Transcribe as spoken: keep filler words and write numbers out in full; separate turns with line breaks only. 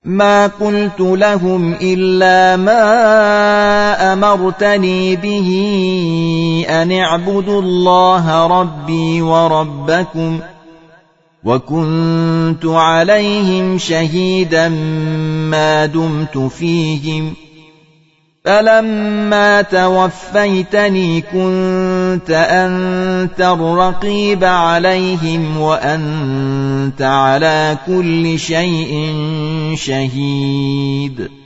ما قلت لهم إلا ما أمرتني به أن اعبدوا الله ربي وربكم وكنت عليهم شهيدا ما دمت فيهم فلما توفيتني كنت أنت الرقيب عليهم وأنت على كل شيء شهيد